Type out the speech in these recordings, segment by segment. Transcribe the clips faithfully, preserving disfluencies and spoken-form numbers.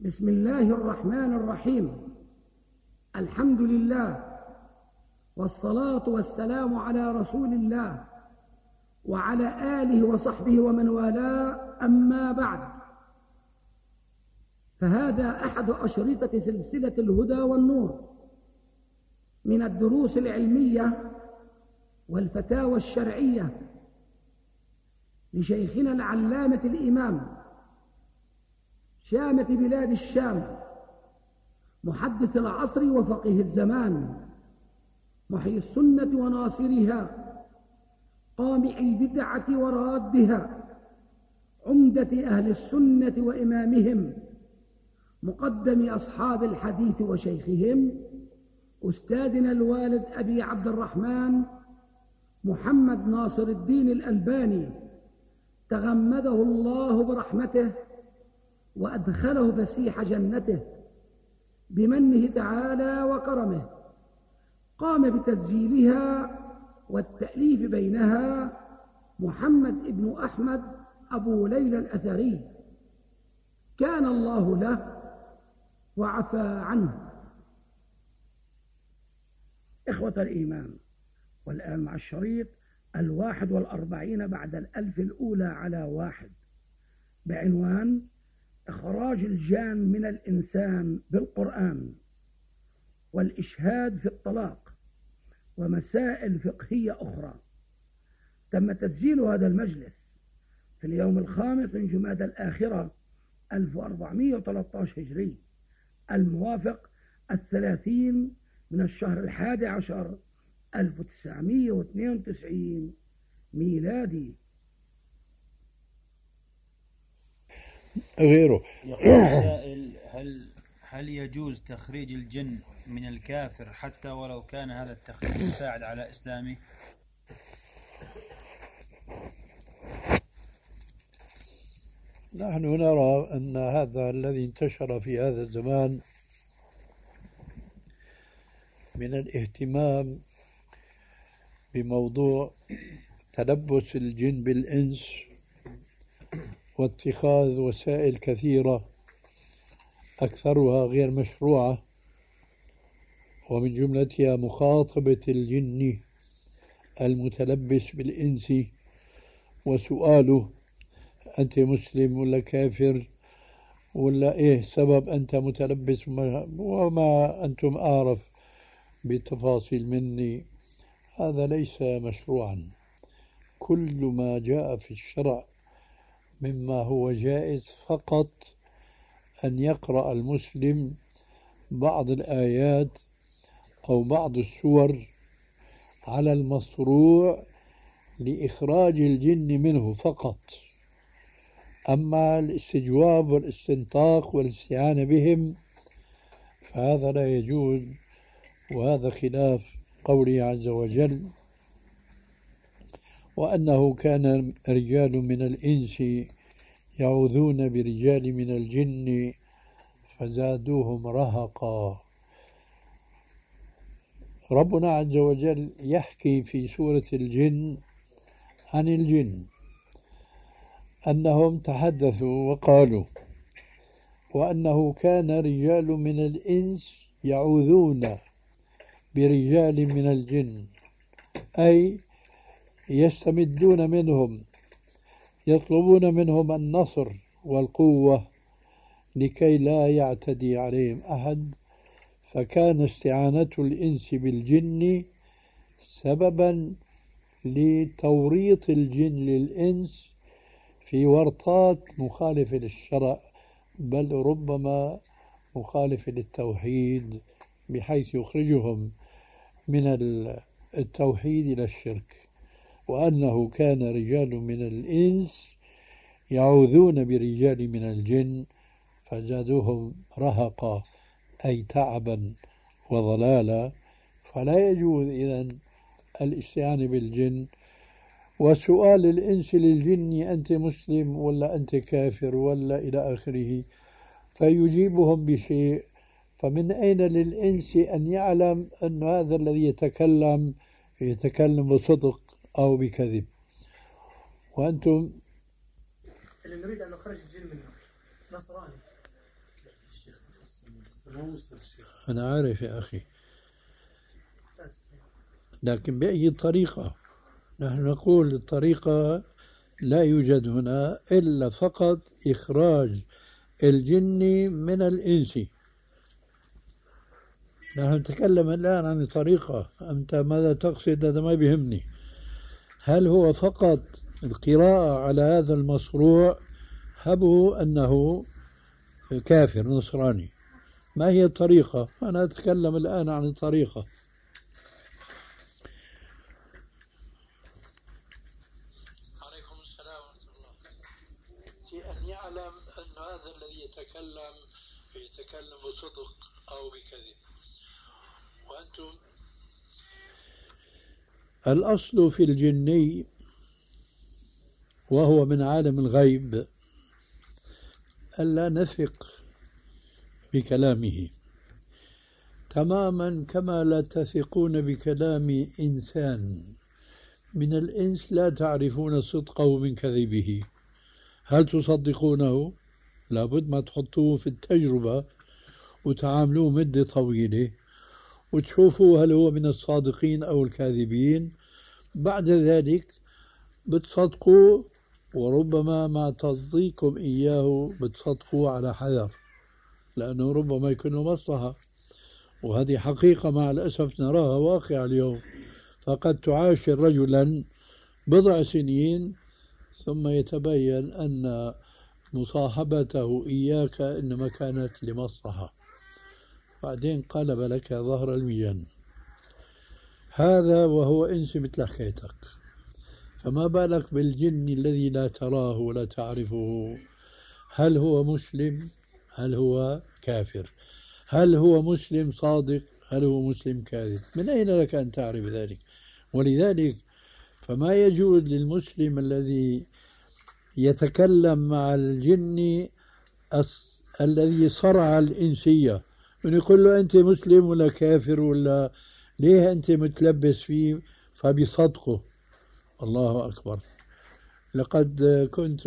بسم الله الرحمن الرحيم. الحمد لله والصلاة والسلام على رسول الله وعلى آله وصحبه ومن والاه، أما بعد، فهذا أحد أشرطة سلسلة الهدى والنور من الدروس العلمية والفتاوى الشرعية لشيخنا العلامة الإمام شامة بلاد الشام، محدث العصر وفقيه الزمان، محيي السنة وناصرها، قامع البدعة ورادها، عمدة أهل السنة وإمامهم، مقدم أصحاب الحديث وشيخهم، أستاذنا الوالد أبي عبد الرحمن محمد ناصر الدين الألباني، تغمده الله برحمته وأدخله فسيح جنته بمنه تعالى وكرمه. قام بتسجيلها والتأليف بينها محمد ابن أحمد أبو ليلى الأثري، كان الله له وعفى عنه. إخوة الإيمان، والآن مع الشريط الواحد والأربعين بعد الألف الأولى على واحد، بعنوان إخراج الجان من الإنسان بالقرآن، والإشهاد في الطلاق، ومسائل فقهية أخرى. تم تسجيل هذا المجلس في اليوم الخامس من جمادى الآخرة ألف وأربعمائة وثلاثة عشر هجري، الموافق الثلاثين من الشهر الحادي عشر ألف وتسعمائة واثنين وتسعين ميلادي. غيره. يقول السائل: هل هل يجوز تخريج الجن من الكافر حتى ولو كان هذا التخريج يساعد على إسلامه؟ نحن نرى أن هذا الذي انتشر في هذا الزمان من الاهتمام بموضوع تلبس الجن بالإنس واتخاذ وسائل كثيرة أكثرها غير مشروعة، ومن جملتها مخاطبة الجن المتلبس بالإنس وسؤاله: أنت مسلم ولا كافر، ولا إيه سبب أنت متلبس، وما أنتم أعرف بتفاصيل مني. هذا ليس مشروعا. كل ما جاء في الشرع مما هو جائز فقط أن يقرأ المسلم بعض الآيات أو بعض السور على المصروع لإخراج الجن منه فقط. أما الاستجواب والاستنطاق والاستعانة بهم فهذا لا يجوز، وهذا خلاف قوله عز وجل: وأنه كان رجال من الإنس يعوذون برجال من الجن فزادوهم رهقا. ربنا عز وجل يحكي في سورة الجن عن الجن أنهم تحدثوا وقالوا: وأنه كان رجال من الإنس يعوذون برجال من الجن، أي يستمدون منهم، يطلبون منهم النصر والقوة لكي لا يعتدي عليهم أحد. فكان استعانة الإنس بالجن سببا لتوريط الجن للإنس في ورطات مخالفة للشرع، بل ربما مخالفة للتوحيد، بحيث يخرجهم من التوحيد إلى الشرك. وأنه كان رجال من الإنس يعوذون برجال من الجن فزادوهم رهقا، أي تعبا وضلالا. فلا يجوز إذن الاستعانة بالجن وسؤال الإنس للجن: أنت مسلم ولا أنت كافر ولا إلى آخره، فيجيبهم بشيء. فمن أين للإنس أن يعلم أن هذا الذي يتكلم يتكلم بصدق أو بكذب؟ وأنتم اللي نريد أن نخرج الجن منه نصراني أنا عارف يا أخي، لكن بأي طريقة؟ نحن نقول الطريقة لا يوجد هنا إلا فقط إخراج الجن من الإنس. نحن نتكلم الآن عن الطريقة، أنت ماذا تقصد؟ هذا ما بيهمني. هل هو فقط القراءة على هذا المصروع؟ هبه أنه كافر نصراني. ما هي الطريقة؟ أنا أتكلم الآن عن الطريقة. عليكم السلام ورحمة الله. أن يعلم أن هذا الذي يتكلم يتكلم بصدق أو بكذب، وأنتم الأصل في الجني وهو من عالم الغيب ألا نثق بكلامه تماما كما لا تثقون بكلام إنسان من الإنس لا تعرفون صدقه من كذبه. هل تصدقونه؟ لابد ما تحطوه في التجربة وتعاملوه مدة طويلة وتشوفوا هل هو من الصادقين أو الكاذبين. بعد ذلك بتصدقوا، وربما مع تصديقكم إياه بتصدقوا على حذر، لأنه ربما يكون له مصلحة، وهذه حقيقة مع الأسف نراها واقع اليوم. فقد تعاشر رجلا بضع سنين ثم يتبين أن مصاحبته إياك إنما كانت لمصلحة، بعدين قلب لك ظهر المجن. هذا وهو إنس مثل حكايتك، فما بالك بالجن الذي لا تراه ولا تعرفه؟ هل هو مسلم؟ هل هو كافر؟ هل هو مسلم صادق؟ هل هو مسلم كاذب؟ من أين لك أن تعرف ذلك؟ ولذلك فما يجوز للمسلم الذي يتكلم مع الجن الذي صرع الإنسية أن يقول له أنت مسلم ولا كافر ولا ليه أنت متلبس فيه، فبصدقه. الله أكبر. لقد كنت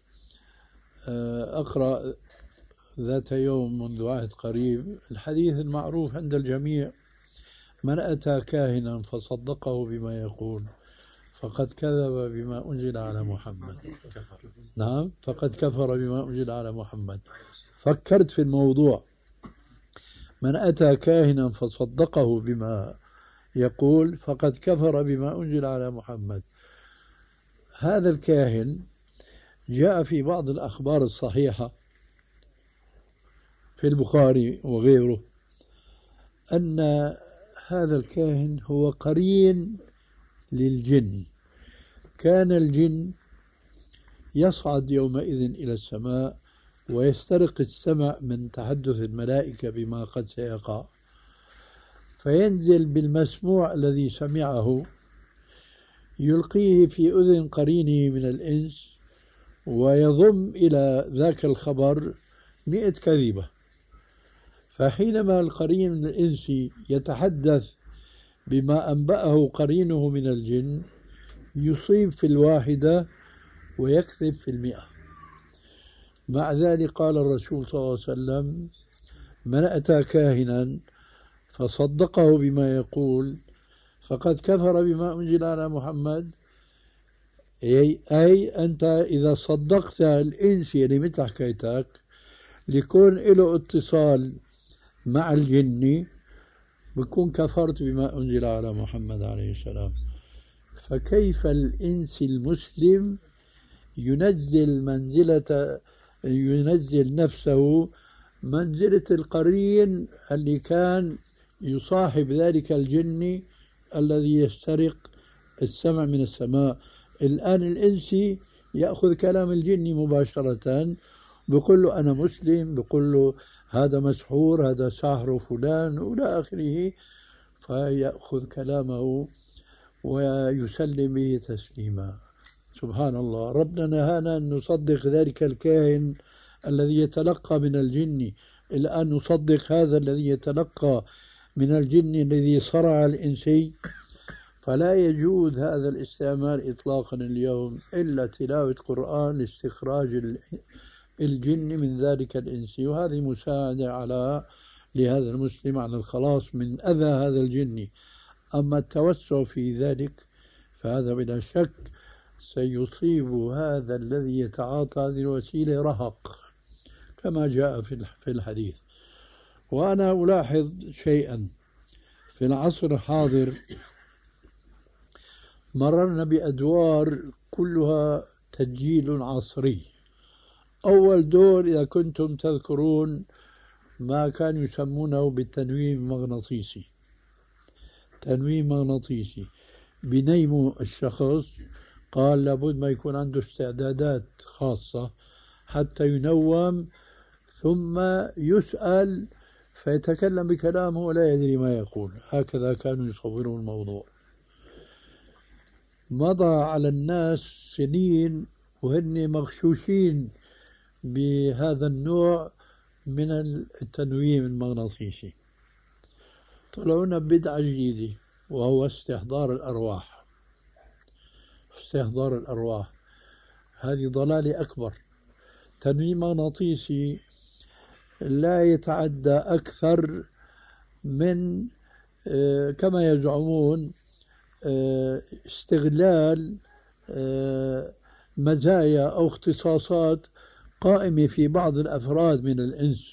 أقرأ ذات يوم منذ عهد قريب الحديث المعروف عند الجميع: من أتى كاهنا فصدقه بما يقول فقد كذب بما أنزل على محمد. نعم، فقد كفر بما أنزل على محمد. فكرت في الموضوع، من أتى كاهنا فصدقه بما يقول فقد كفر بما أنزل على محمد. هذا الكاهن جاء في بعض الأخبار الصحيحة في البخاري وغيره أن هذا الكاهن هو قرين للجن. كان الجن يصعد يومئذ إلى السماء ويسترق السمع من تحدث الملائكة بما قد سيقع، فينزل بالمسموع الذي سمعه يلقيه في أذن قرينه من الإنس ويضم إلى ذاك الخبر مئة كذبة. فحينما القرين من الإنس يتحدث بما أنبأه قرينه من الجن يصيب في الواحدة ويكذب في المئة. مع ذلك قال الرسول صلى الله عليه وسلم: من أتى كاهنا فصدقه بما يقول فقد كفر بما أنزل على محمد. أي, أي أنت إذا صدقت الإنس يعني مثل حكايتك ليكون له اتصال مع الجن بكون كفرت بما أنزل على محمد عليه السلام. فكيف الإنس المسلم ينزل منزلة ينزل نفسه منزلة القرين اللي كان يصاحب ذلك الجن الذي يسترق السمع من السماء؟ الآن الإنسي يأخذ كلام الجن مباشرة، بيقول له أنا مسلم، بيقول له هذا مسحور، هذا ساحر فلان وإلى آخره، فيأخذ كلامه ويسلم به تسليما. سبحان الله. ربنا نهانا أن نصدق ذلك الكاهن الذي يتلقى من الجن، الآن نصدق هذا الذي يتلقى من الجن الذي صرع الإنسي. فلا يجوز هذا الاستعمال إطلاقا اليوم إلا تلاوة قرآن لاستخراج الجن من ذلك الإنس، وهذه مساعدة على لهذا المسلم على الخلاص من أذى هذا الجن. أما التوسع في ذلك فهذا بلا شك سيصيب هذا الذي يتعاطى هذه الوسيلة رهق كما جاء في الحديث. وأنا ألاحظ شيئا في العصر الحاضر، مررنا بأدوار كلها تسجيل عصري. أول دور إذا كنتم تذكرون ما كانوا يسمونه بالتنويم المغناطيسي. تنويم مغناطيسي بنيموا الشخص، قال لابد ما يكون عنده استعدادات خاصة حتى ينوم، ثم يسأل فيتكلم بكلامه ولا يدري ما يقول. هكذا كانوا يصورون الموضوع. مضى على الناس سنين وهن مغشوشين بهذا النوع من التنويم المغناطيسي. طلعونا بدعة جديدة وهو استحضار الأرواح. استحضار الأرواح هذه ضلالة أكبر. تنويم مغناطيسي لا يتعدى أكثر من كما يزعمون استغلال مزايا أو اختصاصات قائمة في بعض الأفراد من الإنس.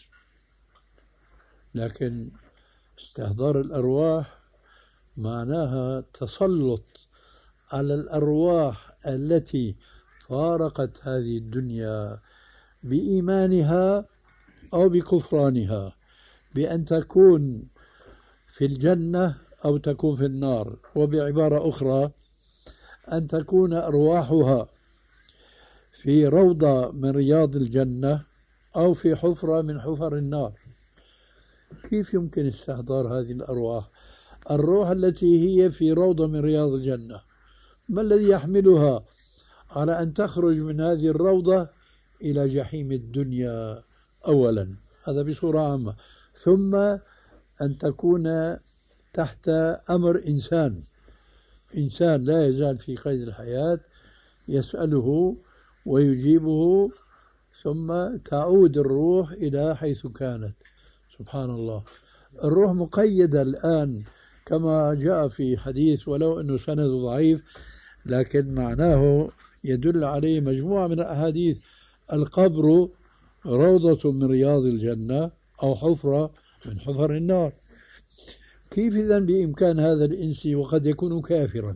لكن استحضار الأرواح معناها تسلط على الأرواح التي فارقت هذه الدنيا بإيمانها أو بكفرانها، بأن تكون في الجنة أو تكون في النار، وبعبارة أخرى أن تكون أرواحها في روضة من رياض الجنة أو في حفرة من حفر النار. كيف يمكن استحضار هذه الأرواح؟ الروح التي هي في روضة من رياض الجنة، ما الذي يحملها على أن تخرج من هذه الروضة إلى جحيم الدنيا أولا؟ هذا بصورة عامة. ثم أن تكون تحت أمر إنسان، إنسان لا يزال في قيد الحياة يسأله ويجيبه، ثم تعود الروح إلى حيث كانت. سبحان الله. الروح مقيدة الآن كما جاء في حديث، ولو أنه سند ضعيف لكن معناه يدل عليه مجموعة من الأحاديث: القبر روضة من رياض الجنة أو حفرة من حفر النار. كيف إذن بإمكان هذا الإنسي وقد يكون كافرا،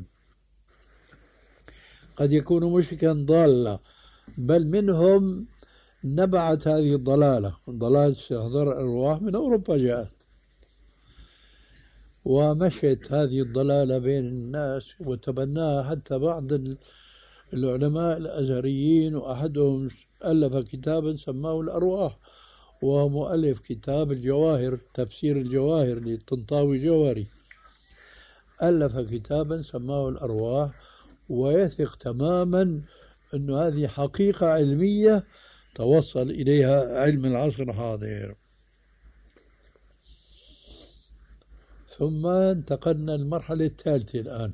قد يكون مشركا ضالا، بل منهم نبعت هذه الضلالة، ضلالة استحضار الأرواح من أوروبا جاءت ومشت هذه الضلالة بين الناس وتبناها حتى بعض العلماء الأزهريين، وأحدهم ألف كتابا سماه الأرواح، وهو مؤلف كتاب الجواهر، تفسير الجواهر للطنطاوي جوهري، ألف كتابا سماه الأرواح، ويثق تماما أن هذه حقيقة علمية توصل إليها علم العصر الحاضر. ثم انتقلنا للمرحلة الثالثة الآن،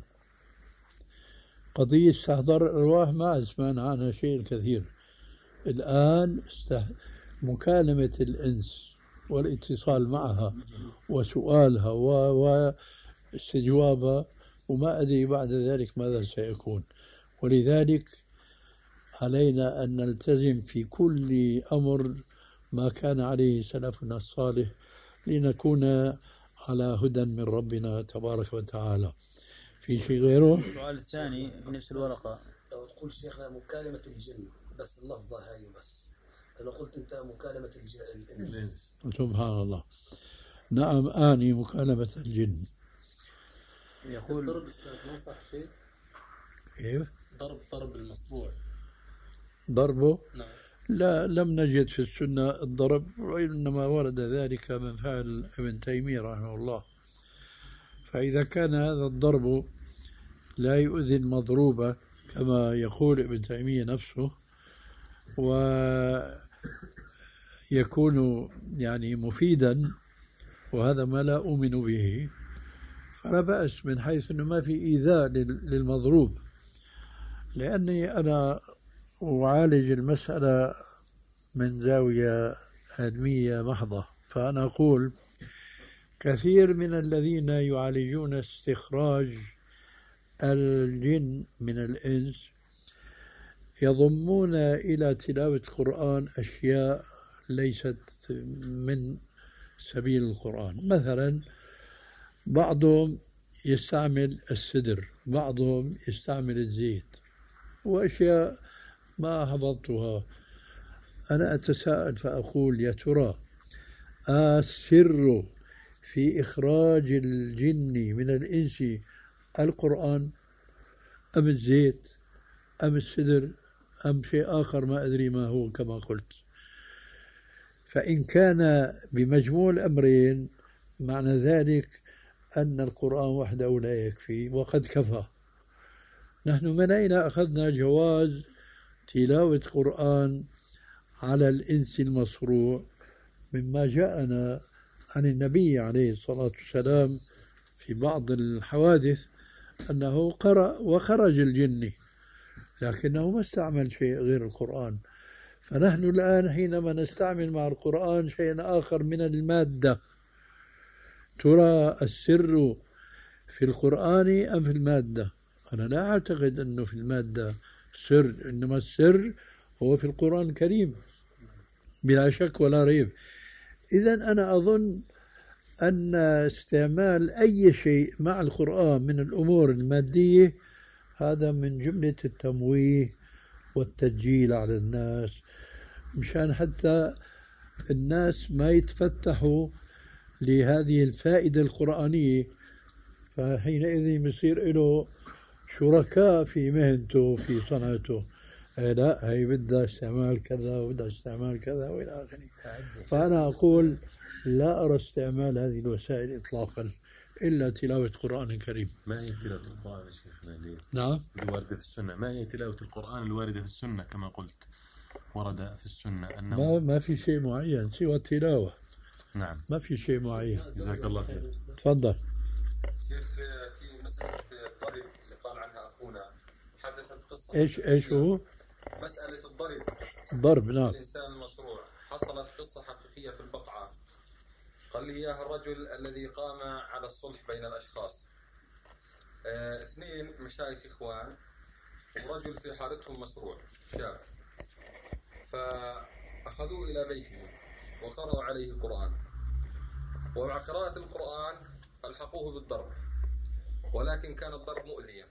قضية استحضار الأرواح ما سمعنا عنها شيء كثير. الآن مكالمة الإنس والاتصال معها وسؤالها واستجوابها، وما أدري بعد ذلك ماذا سيكون. ولذلك علينا أن نلتزم في كل أمر ما كان عليه سلفنا الصالح لنكون على هدى من ربنا تبارك وتعالى. في شيء غيره؟ السؤال الثاني بنفس الورقة. لو تقول شيخنا مكالمة الجن بس اللفظة هاي بس، لو قلت أنت مكالمة الجن. سبحان الله. نعم آني مكالمة الجن. يقول ضرب استنصح شيء. كيف؟ ضرب ضرب المصبوع. ضربه؟ نعم. لا، لم نجد في السنة الضرب، وإنما ورد ذلك من فعل ابن تيمية رحمه الله. فإذا كان هذا الضرب لا يؤذي المضروبة كما يقول ابن تيمية نفسه، ويكون يعني مفيدا، وهذا ما لا أؤمن به، فلا بأس من حيث أنه ما في إيذاء للمضروب. لأني أنا أعالج المسألة من زاوية علمية محضة، فأنا أقول كثير من الذين يعالجون استخراج الجن من الإنس يضمون إلى تلاوة القرآن أشياء ليست من سبيل القرآن. مثلا بعضهم يستعمل السدر، بعضهم يستعمل الزيت وأشياء ما حفظتها. أنا أتساءل فأقول يا ترى السر في إخراج الجن من الإنس القرآن أم الزيت أم السدر أم شيء آخر ما أدري ما هو كما قلت؟ فإن كان بمجموع الأمرين معنى ذلك أن القرآن وحده لا يكفي وقد كفى. نحن من أين أخذنا جواز تلاوة قرآن على الإنس المصروع؟ مما جاءنا عن النبي عليه الصلاة والسلام في بعض الحوادث أنه قرأ وخرج الجن لكنه ما استعمل شيء غير القرآن. فنحن الآن حينما نستعمل مع القرآن شيء آخر من المادة، ترى السر في القرآن أم في المادة؟ أنا لا أعتقد أنه في المادة سر، إنما السر هو في القرآن الكريم بلا شك ولا ريب. إذن أنا أظن أن استعمال أي شيء مع القرآن من الأمور المادية هذا من جملة التمويه والتسجيل على الناس، مشان حتى الناس ما يتفتحوا لهذه الفائدة القرآنية، فحينئذ يصير له شركاء في مهنته في صنعته. لا هي بدها استعمال كذا وبدها استعمال كذا وإلى آخره. فأنا أقول لا أرى استعمال هذه الوسائل إطلاقا إلا تلاوة القرآن الكريم. ما هي تلاوة القرآن يا شيخنا؟ نعم الواردة في السنة. ما هي تلاوة القرآن الواردة في السنة؟ كما قلت ورد في السنة أنه ما, ما في شيء معين سوى التلاوة. نعم ما في شيء معين. جزاك الله خير. تفضل. كيف في مسألة الضرب اللي قال عنها أخونا، حدثت قصة إيش إيش هو؟ مسألة الضرب ضرب نعم الإنسان المصروع، حصلت قصة حقيقية في البقعة. قال لي إياها الرجل الذي قام على الصلح بين الأشخاص. اه اثنين مشايخ إخوان ورجل في حالتهم مصروع شاب، فأخذوه إلى بيته وقرأوا عليه القرآن، ومع قراءة القرآن ألحقوه بالضرب، ولكن كان الضرب مؤذيا.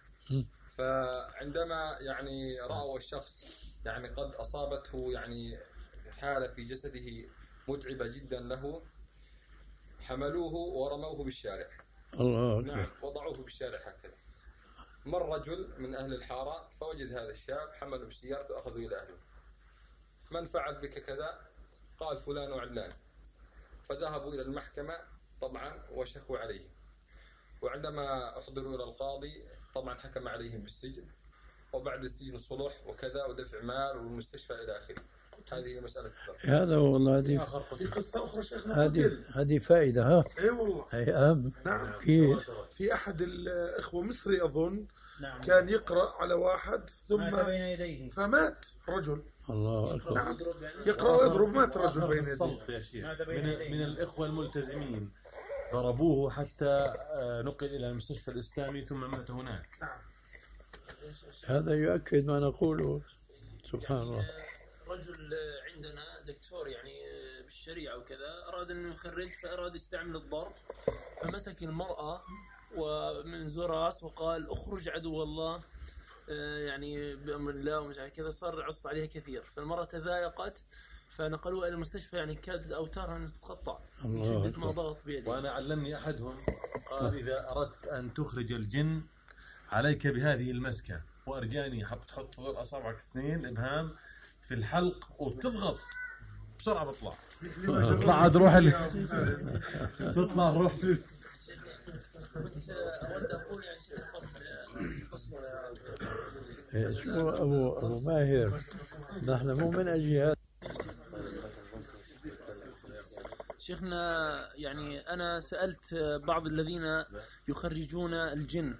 فعندما يعني رأوا الشخص يعني قد أصابته يعني حالة في جسده متعبة جدا له، حملوه ورموه بالشارع. الله أكبر. نعم وضعوه بالشارع هكذا. مر رجل من أهل الحارة فوجد هذا الشاب، حمله بسيارته وأخذه إلى أهله. من فعل بك كذا؟ قال فلان وعلان. فذهبوا إلى المحكمة طبعا وشكوا عليه، وعندما أحضروا إلى القاضي طبعا حكم عليهم بالسجن، وبعد السجن صلح وكذا ودفع مال والمستشفى إلى آخره. هذه مسألة الضرب. هذا والله هذه في قصة أخرى شيخنا، هذه هذه فائدة ها. إيه والله هي أهم. نعم. في في أحد الإخوة مصري أظن نعم. كان يقرأ على واحد ثم مات بين يديه فمات رجل. الله أكبر. نعم يقرأ ويضرب، مات الرجل بين يديه. الصلت يا شيخ من, من الإخوة الملتزمين ضربوه حتى نقل إلى المستشفى الإسلامي ثم مات هناك. نعم. هذا يؤكد ما نقوله. سبحان الله. رجل عندنا دكتور يعني بالشريعة وكذا، أراد أن يخرج فأراد يستعمل الضرب، فمسك المرأة ومن زراس وقال أخرج عدو الله يعني بأمر الله ومش عارف كذا، صار عص عليها كثير، فالمرأة تضايقت فنقلوها إلى المستشفى، يعني كادت أوتارها أن تتقطع من شدة ما ضغط بيده. وأنا علمني أحدهم قال إذا أردت أن تخرج الجن عليك بهذه المسكة، وأرجاني تحط أصابعك اثنين إبهام في الحلق وتضغط بسرعة بطلع تطلع تروح ال... تطلع روح كنت أود أقول يعني شيء شو أبو أبو ماهر، نحن مو من أجل هذا. شيخنا يعني أنا سألت بعض الذين يخرجون الجن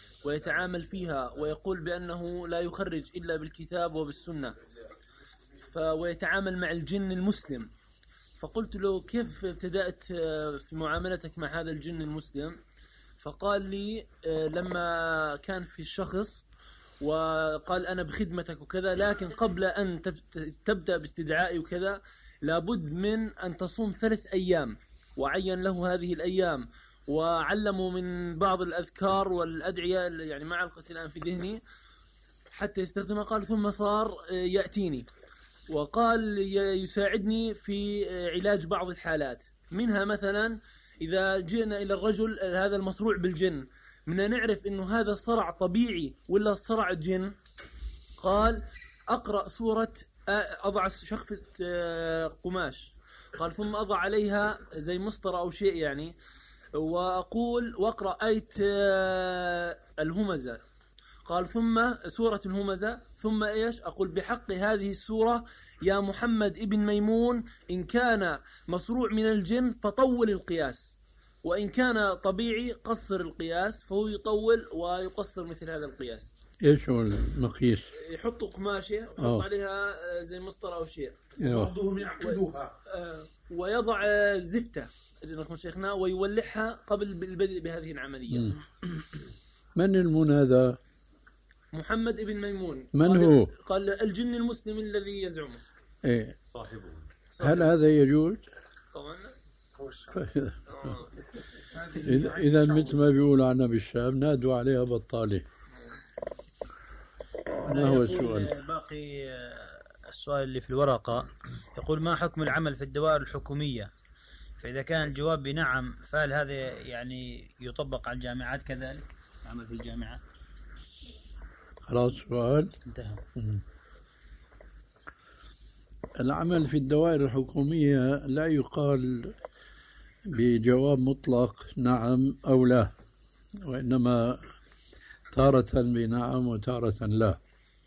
ويتعامل فيها ويقول بأنه لا يخرج إلا بالكتاب وبالسنة، ويتعامل مع الجن المسلم. فقلت له كيف ابتدأت في معاملتك مع هذا الجن المسلم؟ فقال لي لما كان في الشخص وقال أنا بخدمتك وكذا، لكن قبل أن تبدأ باستدعائي وكذا لابد من أن تصوم ثلاث أيام، وعين له هذه الأيام وعلموا من بعض الأذكار والأدعية يعني ما علقت الآن في ذهني حتى يستخدمها. قال ثم صار يأتيني وقال يساعدني في علاج بعض الحالات، منها مثلا إذا جئنا إلى الرجل هذا المصروع بالجن من نعرف إنه هذا صرع طبيعي ولا صرع جن. قال أقرأ سورة، أضع شخفة قماش، قال ثم أضع عليها زي مسطرة أو شيء يعني، وأقول وأقرأ آية الهمزة، قال ثم سورة الهمزة، ثم إيش أقول بحق هذه السورة يا محمد ابن ميمون إن كان مصروع من الجن فطول القياس، وإن كان طبيعي قصر القياس، فهو يطول ويقصر مثل هذا القياس. إيش هو المقيس؟ يحطوا قماشة ويحط عليها زي مسطرة أو شيء، بعضهم يعقدوها ويضع زفتة شيخنا ويولعها قبل البدء بهذه العملية. من المنادى؟ محمد ابن ميمون. من قال هو؟ قال الجن المسلم الذي يزعمه. إيه صاحبه. هل هذا يجوز؟ طبعا. إذا مثل ما بيقولوا عنا بالشام نادوا عليها بطالة. ما هو السؤال؟ باقي السؤال اللي في الورقة يقول ما حكم العمل في الدوائر الحكومية؟ فإذا كان الجواب بنعم فهل هذا يعني يطبق على الجامعات كذلك؟ العمل في الجامعات؟ خلاص سؤال انتهى. العمل في الدوائر الحكومية لا يقال بجواب مطلق نعم أو لا، وإنما تارة بنعم وتارة لا.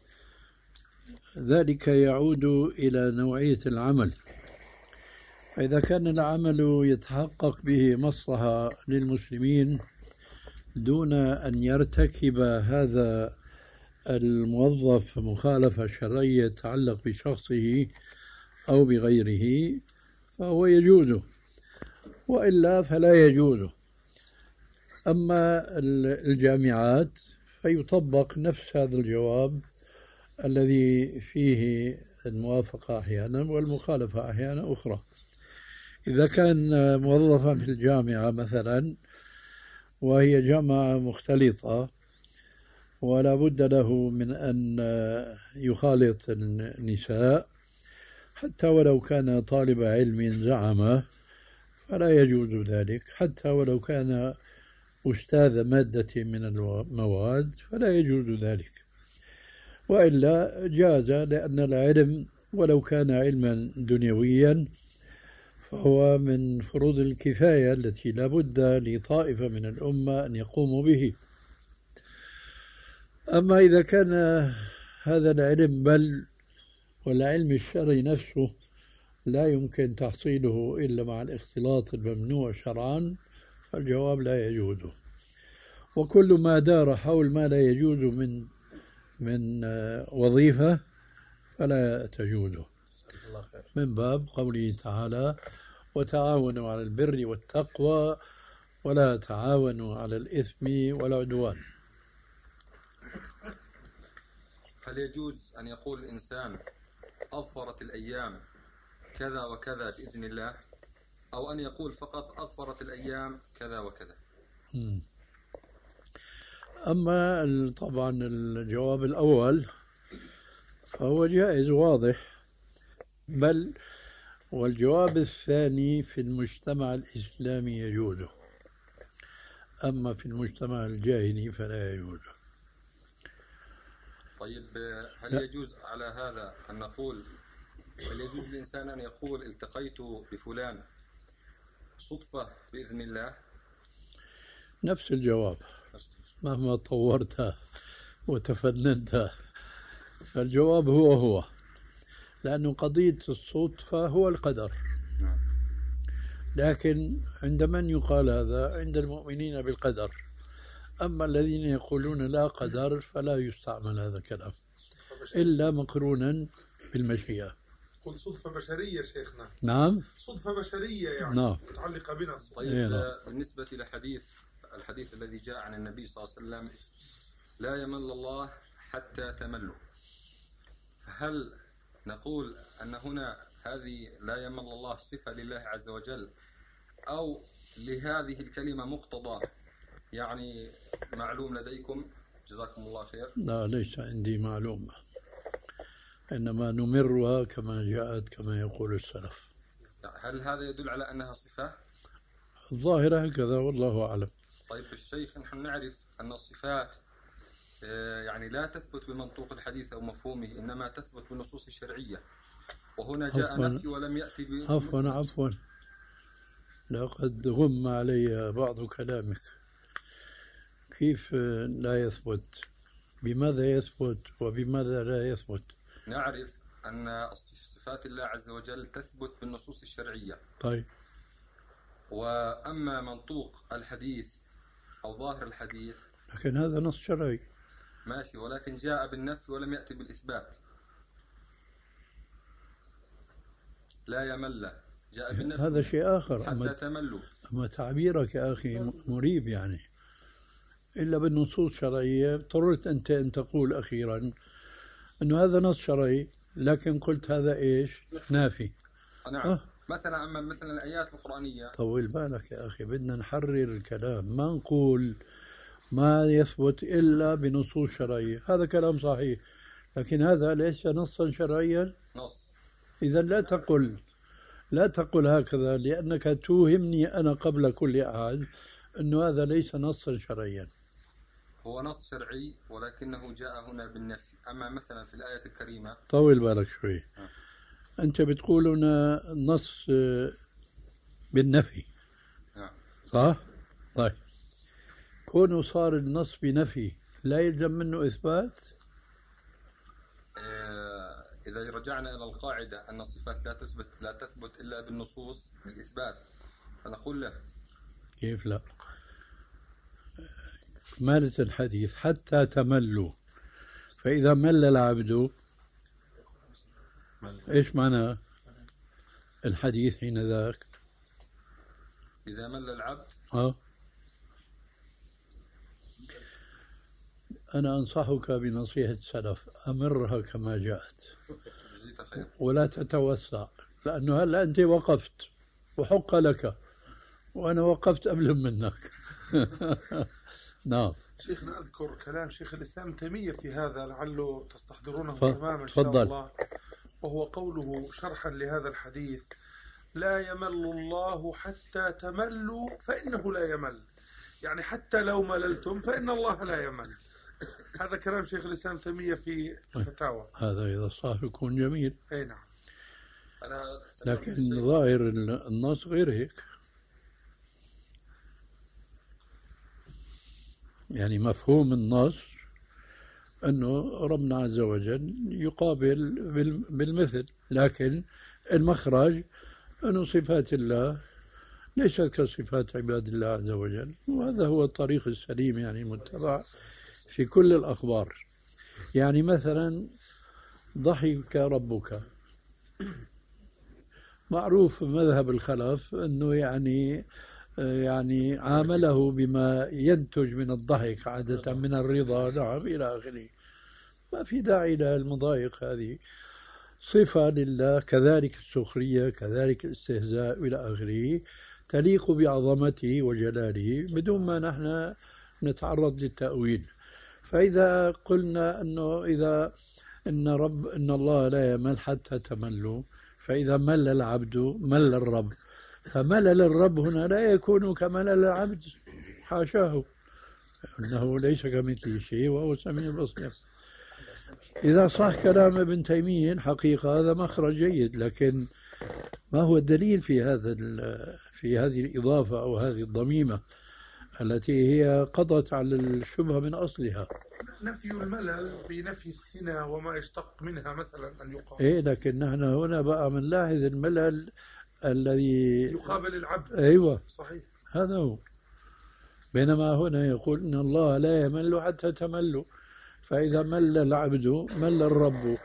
ذلك يعود إلى نوعية العمل. فإذا كان العمل يتحقق به مصلحة للمسلمين دون أن يرتكب هذا الموظف مخالفة شرعية تتعلق بشخصه أو بغيره فهو يجوز، وإلا فلا يجوز. أما الجامعات فيطبق نفس هذا الجواب الذي فيه الموافقة أحيانا والمخالفة أحيانا أخرى. إذا كان موظفا في الجامعة مثلا وهي جامعة مختلطة ولا بد له من أن يخالط النساء حتى ولو كان طالب علم زعمه فلا يجوز ذلك، حتى ولو كان أستاذ مادة من المواد فلا يجوز ذلك، وإلا جاز، لأن العلم ولو كان علما دنيويا فهو من فروض الكفاية التي لا بد لطائفة من الأمة أن يقوموا به. أما إذا كان هذا العلم بل والعلم الشرعي نفسه لا يمكن تحصيله إلا مع الاختلاط الممنوع شرعا فالجواب لا يجوز. وكل ما دار حول ما لا يجوز من من وظيفة فلا تجوز، من باب قوله تعالى وتعاونوا على البر والتقوى ولا تعاونوا على الإثم والعدوان. هل يجوز أن يقول الإنسان أظفرت الأيام كذا وكذا بإذن الله، أو أن يقول فقط أظفرت الأيام كذا وكذا؟ أما طبعا الجواب الأول فهو جائز واضح، بل والجواب الثاني في المجتمع الإسلامي يجوز، أما في المجتمع الجاهلي فلا يجوز. طيب هل يجوز على هذا أن نقول هل يجوز للإنسان أن يقول التقيت بفلان صدفة بإذن الله؟ نفس الجواب مهما طورتها وتفننتها فالجواب هو هو، لأنه قضية الصدفة هو القدر. لكن عند من يقال هذا؟ عند المؤمنين بالقدر. أما الذين يقولون لا قدر فلا يستعمل هذا الكلام إلا مقرونا بالمشيئة. قل صدفة بشرية شيخنا. نعم صدفة بشرية يعني نعم. متعلقة بنا. طيب إيه نعم. بالنسبة لحديث الحديث الذي جاء عن النبي صلى الله عليه وسلم لا يمل الله حتى تملوا، فهل نقول أن هنا هذه لا يمل الله صفة لله عز وجل، أو لهذه الكلمة مقتضى يعني معلوم لديكم؟ جزاكم الله خير. لا ليس عندي معلومة، إنما نمرها كما جاءت كما يقول السلف. هل هذا يدل على أنها صفة؟ الظاهرة هكذا والله أعلم. طيب الشيخ، نحن نعرف أن الصفات يعني لا تثبت بمنطوق الحديث أو مفهومه، إنما تثبت بالنصوص الشرعية، وهنا جاء عفواً نفي ولم يأتي ب عفوا عفوا لقد غم علي بعض كلامك. كيف لا يثبت؟ بماذا يثبت وبماذا لا يثبت؟ نعرف أن صفات الله عز وجل تثبت بالنصوص الشرعية. طيب. وأما منطوق الحديث أو ظاهر الحديث لكن هذا نص شرعي. ماشي، ولكن جاء بالنفي ولم يأتي بالإثبات. لا يمل جاء بالنفي، هذا شيء آخر. حتى أما تملوا. أما تعبيرك يا أخي مريب يعني. إلا بالنصوص الشرعية اضطررت أنت أن تقول أخيرا أنه هذا نص شرعي، لكن قلت هذا إيش؟ نافي. نعم. أه؟ مثلا أما مثلا الآيات القرآنية. طول بالك يا أخي، بدنا نحرر الكلام، ما نقول ما يثبت إلا بنصوص شرعية. هذا كلام صحيح، لكن هذا ليس نصا شرعيا. نص. إذا لا تقل لا تقل هكذا، لأنك توهمني أنا قبل كل أحد أنه هذا ليس نصا شرعيا. هو نص شرعي ولكنه جاء هنا بالنفي. أما مثلا في الآية الكريمة. طول بالك شوي. أنت بتقول هنا نص بالنفي. نعم. صح؟ طيب، كونه صار النص بنفي لا يلزم منه إثبات؟ إذا رجعنا إلى القاعدة أن الصفات لا تثبت لا تثبت إلا بالنصوص بالإثبات، فنقول له كيف لا؟ مالة الحديث حتى تملوا، فإذا مل العبد إيش معنى الحديث حين ذاك؟ إذا مل العبد. آه. أنا أنصحك بنصيحة السلف، أمرها كما جاءت ولا تتوسع، لأنه هلا أنت وقفت وحق لك وأنا وقفت قبل منك. نعم. شيخنا أذكر كلام شيخ الإسلام تيمية في هذا لعله تستحضرونه ف... تماما إن شاء فضل. الله، وهو قوله شرحا لهذا الحديث: لا يمل الله حتى تملوا فإنه لا يمل، يعني حتى لو مللتم فإن الله لا يمل. هذا كلام شيخ الإسلام تيمية في الفتاوى. هذا إذا صح يكون جميل. أي نعم. لكن ظاهر النص غير هيك، يعني مفهوم النص أنه ربنا عز وجل يقابل بالمثل، لكن المخرج أنه صفات الله ليست كصفات عباد الله عز وجل، وهذا هو الطريق السليم يعني المتبع في كل الأخبار. يعني مثلا ضحك ربك، معروف مذهب الخلف أنه يعني يعني عامله بما ينتج من الضحك عادة من الرضا، نعم إلى آخره، ما في داعي لها المضايق. هذه صفة لله، كذلك السخرية، كذلك الاستهزاء إلى آخره، تليق بعظمته وجلاله بدون ما نحن نتعرض للتأويل. فإذا قلنا أنه إذا إن رب إن الله لا يمل حتى تملوا، فإذا مل العبد مل الرب، فملل الرب هنا لا يكون كملل العبد، حاشاه، إنه ليس كمثله شيء وهو السميع البصير. إذا صح كلام ابن تيمية حقيقة هذا مخرج جيد، لكن ما هو الدليل في هذا في هذه الإضافة أو هذه الضميمة التي هي قضت على الشبهة من أصلها؟ نفي الملل بنفي السنة وما يشتق منها مثلا أن يقال. إيه، لكن نحن هنا بقى بنلاحظ الملل الذي يقابل العبد. أيوة صحيح، هذا هو. بينما هنا يقول إن الله لا يمل حتى تملوا، فإذا مل العبد مل الرب.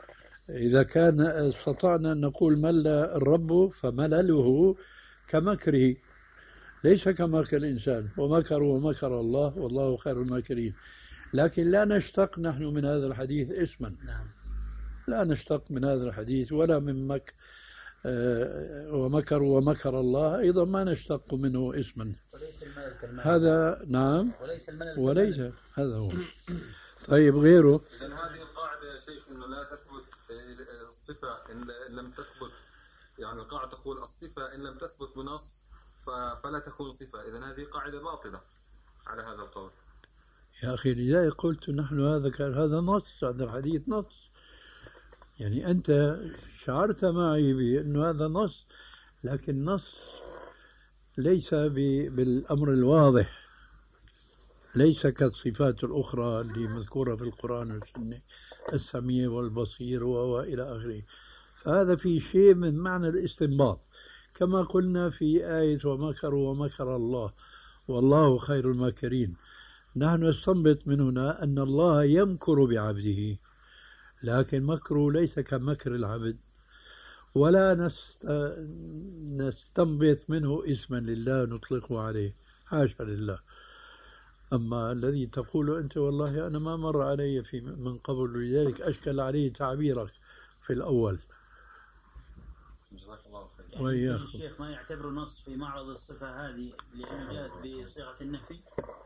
إذا كان استطعنا أن نقول مل الرب فملله كمكره ليس كمكر الإنسان، ومكروا ومكر الله والله خير الماكرين. لكن لا نشتق نحن من هذا الحديث اسما، نعم. لا نشتق من هذا الحديث ولا من مك آه ومكروا ومكر الله أيضا ما نشتق منه اسما. وليس الملل كالملل. هذا نعم وليس الملل وليس هذا هو. طيب غيره. إذن هذه القاعدة يا شيخ إنه لا تثبت الصفة إن لم تثبت، يعني القاعدة تقول الصفة إن لم تثبت بنص فلا تكون صفة. إذن هذه قاعدة باطلة على هذا القول. يا أخي لذلك قلت نحن هذا كان هذا نص، هذا الحديث نص. يعني أنت شعرت معي بأنه هذا نص، لكن نص ليس بالأمر الواضح، ليس كالصفات الأخرى اللي مذكورة في القرآن والسنة، السميع والبصير وإلى آخره. فهذا في شيء من معنى الاستنباط، كما قلنا في آية ومكروا ومكر الله والله خير الماكرين. نحن نستنبط من هنا أن الله يمكر بعبده، لكن مكره ليس كمكر العبد، ولا نست... نستنبط منه اسما لله نطلقه عليه، حاشا لله. أما الذي تقول أنت والله أنا ما مر علي في من قبل، لذلك أشكل عليه تعبيرك في الأول. جزاك الله خير. يعني الشيخ ما يعتبر نص في معرض الصفة هذه لأنه جاءت بصيغة النفي؟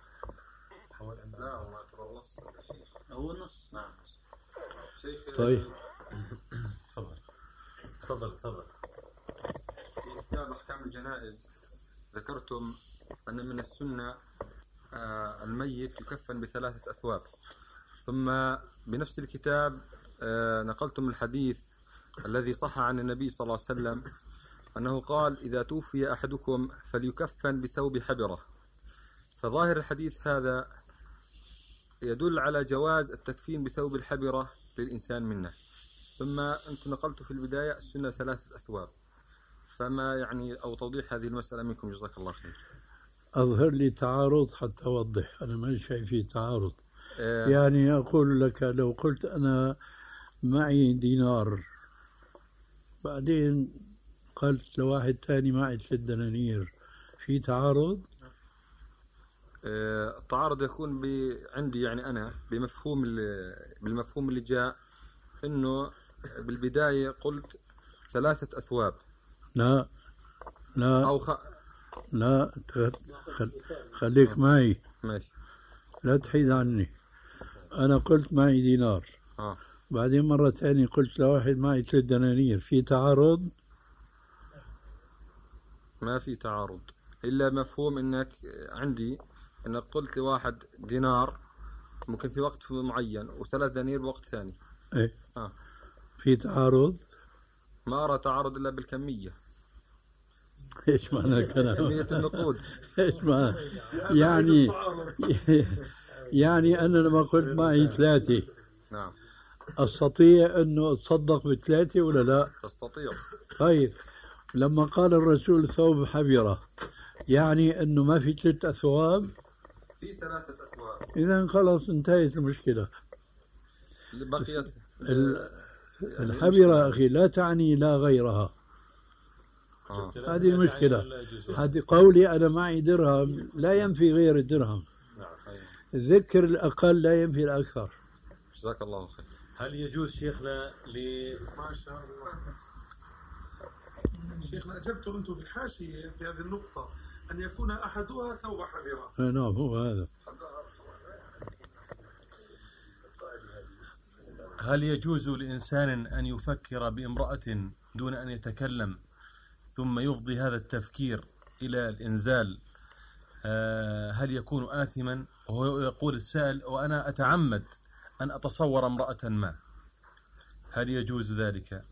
لا هو ما يعتبر نص. هو النص. نعم. شيخ طيب تفضل تفضل تفضل. في كتاب أحكام الجنائز ذكرتم أن من السنة الميت يكفن بثلاثة أثواب، ثم بنفس الكتاب نقلتم الحديث الذي صح عن النبي صلى الله عليه وسلم أنه قال إذا توفي أحدكم فليكفن بثوب حبرة. فظاهر الحديث هذا يدل على جواز التكفين بثوب الحبرة للإنسان منا، ثم أنت نقلت في البداية السنة ثلاثة أثواب، فما يعني أو توضيح هذه المسألة منكم جزاك الله خير. أظهر لي تعارض حتى أوضح، أنا ما شايف فيه تعارض. آه يعني أقول لك لو قلت أنا معي دينار، بعدين قلت لواحد تاني معي ثلاث دنانير، في تعارض؟ آه التعارض يكون عندي يعني أنا بمفهوم بالمفهوم اللي جاء إنه بالبداية قلت ثلاثة أثواب. لا لا أو خ... لا خل... خليك معي ماشي، لا تحيد عني. أنا قلت معي دينار آه. بعدين مرة ثانية قلت لواحد معي ثلاث دنانير، في تعارض؟ ما في تعارض، إلا مفهوم إنك عندي إنك قلت لواحد دينار ممكن في وقت معين وثلاث دنانير بوقت ثاني. إيه آه. في تعارض؟ ما أرى تعارض إلا بالكمية. إيش معنى كلام؟ كمية النقود. إيش معنى؟ يعني يعني أنا لما قلت معي ثلاثة، نعم، أستطيع أنه أتصدق بثلاثة ولا لا؟ تستطيع. طيب لما قال الرسول ثوب حبرة، يعني أنه ما في ثلاث أثواب؟ في ثلاثة أثواب. إذا خلاص انتهت المشكلة. بقيت الحبرة أخي لا تعني لا غيرها. آه. هذه المشكلة. هذه قولي أنا معي درهم لا ينفي غير الدرهم. الذكر الأقل لا ينفي الأكثر. جزاك الله خير. هل يجوز شيخنا ل ما شاء الله شيخنا أجبتم أنتم في الحاشية في هذه النقطة أن يكون أحدها ثوب حبيرة. نعم هو هذا. هل يجوز لإنسان أن يفكر بامرأة دون أن يتكلم ثم يفضي هذا التفكير إلى الإنزال؟ هل يكون آثما؟ وهو يقول السائل وأنا أتعمد أن أتصور امرأة ما، هل يجوز ذلك؟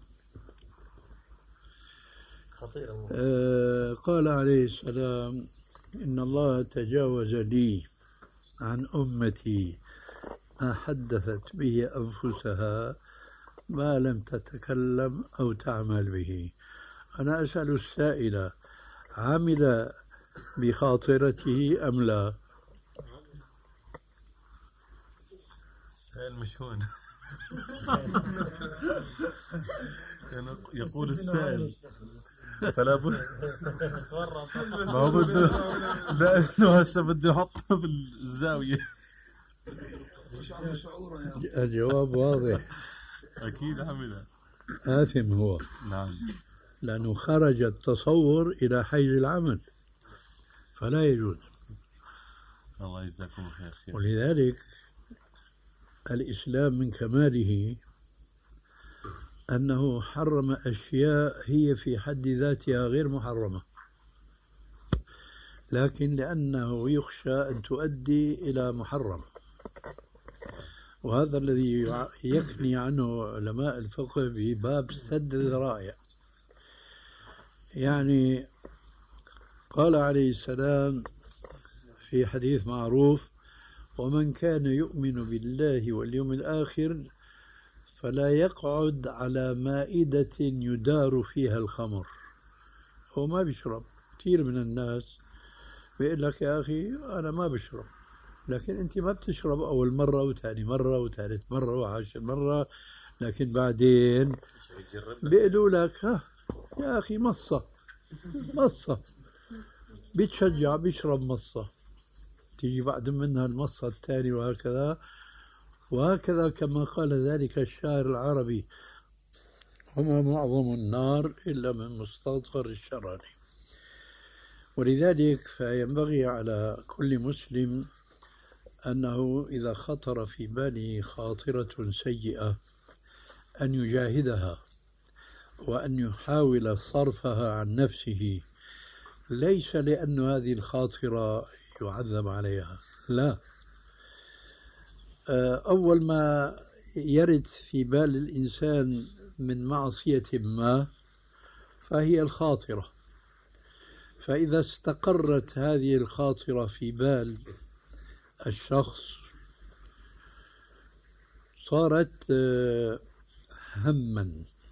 خطير. آه قال عليه السلام إن الله تجاوز لي عن أمتي ما حدثت به أنفسها ما لم تتكلم أو تعمل به. أنا أسأل السائل عمل بخاطرته أم لا؟ سائل مشهون. يقول السائل فلا بد ما هو بده لأنه هسه بده يحطه بالزاوية. الجواب واضح. أكيد حمد آثم هو. نعم. لأنه خرج التصور إلى حيز العمل فلا يجوز. الله يجزاكم خير. ولذلك الإسلام من كماله أنه حرم أشياء هي في حد ذاتها غير محرمة، لكن لأنه يخشى أن تؤدي إلى محرم، وهذا الذي يكني عنه علماء الفقه بباب سد الذرائع. يعني قال عليه السلام في حديث معروف: ومن كان يؤمن بالله واليوم الآخر فلا يقعد على مائدة يدار فيها الخمر. هو ما بيشرب. كثير من الناس بيقول لك يا أخي أنا ما بشرب، لكن أنت ما بتشرب أول مرة وثاني مرة وثالث مرة وعاشر مرة، لكن بعدين بيقولوا لك ها يا أخي مصة مصة، بتشجع بيشرب مصة، تيجي بعد منها المصة الثاني، وهكذا وهكذا كما قال ذلك الشاعر العربي: وما معظم النار إلا من مستطر الشرر. ولذلك فينبغي على كل مسلم أنه إذا خطر في باله خاطرة سيئة أن يجاهدها وأن يحاول صرفها عن نفسه، ليس لأن هذه الخاطرة يعذب عليها، لا. أول ما يرد في بال الإنسان من معصية ما فهي الخاطرة، فإذا استقرت هذه الخاطرة في بال الشخص صارت هما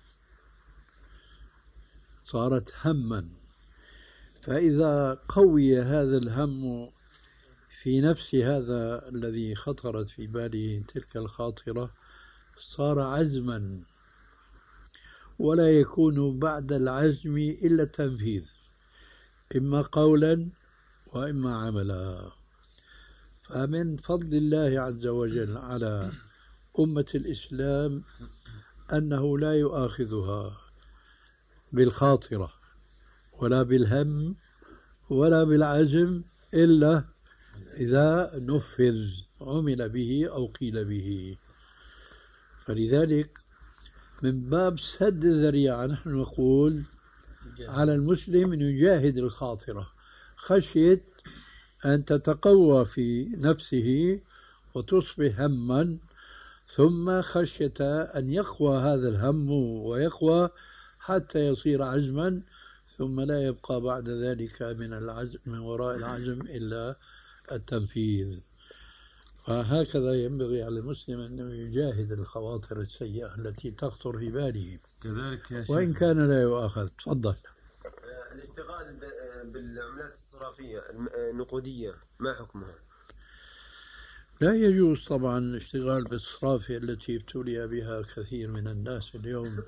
صارت هما فإذا قوي هذا الهم في نفس هذا الذي خطرت في باله تلك الخاطرة صار عزما، ولا يكون بعد العزم إلا التنفيذ، إما قولا وإما عملا. فمن فضل الله عز وجل على أمة الإسلام أنه لا يؤاخذها بالخاطرة ولا بالهم ولا بالعزم إلا إذا نفذ عمل به أو قيل به. فلذلك من باب سد الذريعة نحن نقول على المسلم أن يجاهد الخاطرة خشية أن تتقوى في نفسه وتصبح هما، ثم خشية أن يقوى هذا الهم ويقوى حتى يصير عزما، ثم لا يبقى بعد ذلك من العزم من وراء العزم إلا التنفيذ. فهكذا ينبغي على المسلم أنه يجاهد الخواطر السيئة التي تخطر في باله كذلك يا شيخ، وإن كان لا يؤاخذ. تفضل. الاشتغال بالعملات الصرافية النقودية ما حكمها؟ لا يجوز طبعا الاشتغال بالصرافة التي ابتلي بها كثير من الناس اليوم،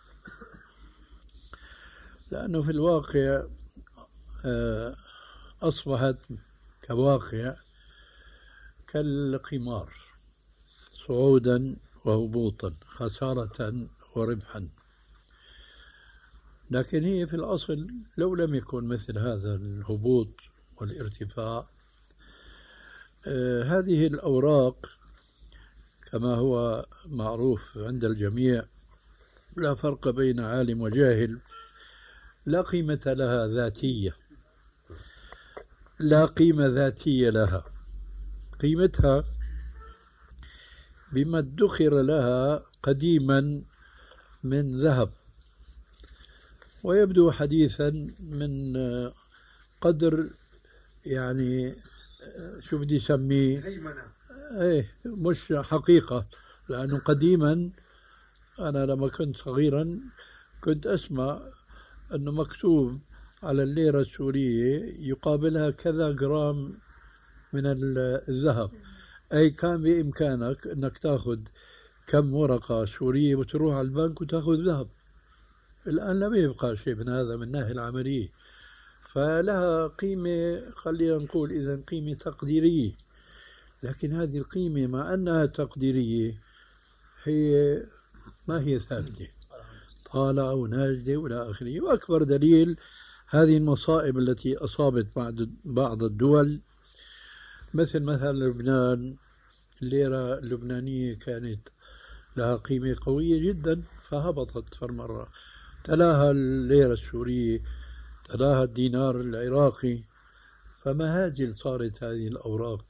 لأنه في الواقع أصبحت كواقع كالقمار، صعودا وهبوطا، خسارة وربحا. لكن هي في الأصل لو لم يكن مثل هذا الهبوط والارتفاع، آه هذه الأوراق كما هو معروف عند الجميع لا فرق بين عالم وجاهل، لا قيمة لها ذاتية، لا قيمة ذاتية لها، قيمتها بما ادخر لها قديما من ذهب، ويبدو حديثا من قدر يعني شو بدي اسميه، ايه مش حقيقة، لأنه قديما أنا لما كنت صغيرا كنت أسمع أنه مكتوب على الليرة السورية يقابلها كذا جرام من الذهب، أي كان بإمكانك أنك تأخذ كم ورقة سورية وتروح على البنك وتأخذ ذهب. الآن لم يبقى شيء من هذا من الناحية العملية، فلها قيمة خلينا نقول إذا قيمة تقديرية، لكن هذه القيمة مع أنها تقديرية هي ما هي ثابتة، طالعة ونازلة ولا آخره. وأكبر دليل هذه المصائب التي أصابت بعض الدول، مثل مثلا لبنان، الليرة اللبنانية كانت لها قيمة قوية جدا فهبطت فرمرة، تلاها الليرة السورية، تلاها الدينار العراقي، فمهاجل صارت هذه الأوراق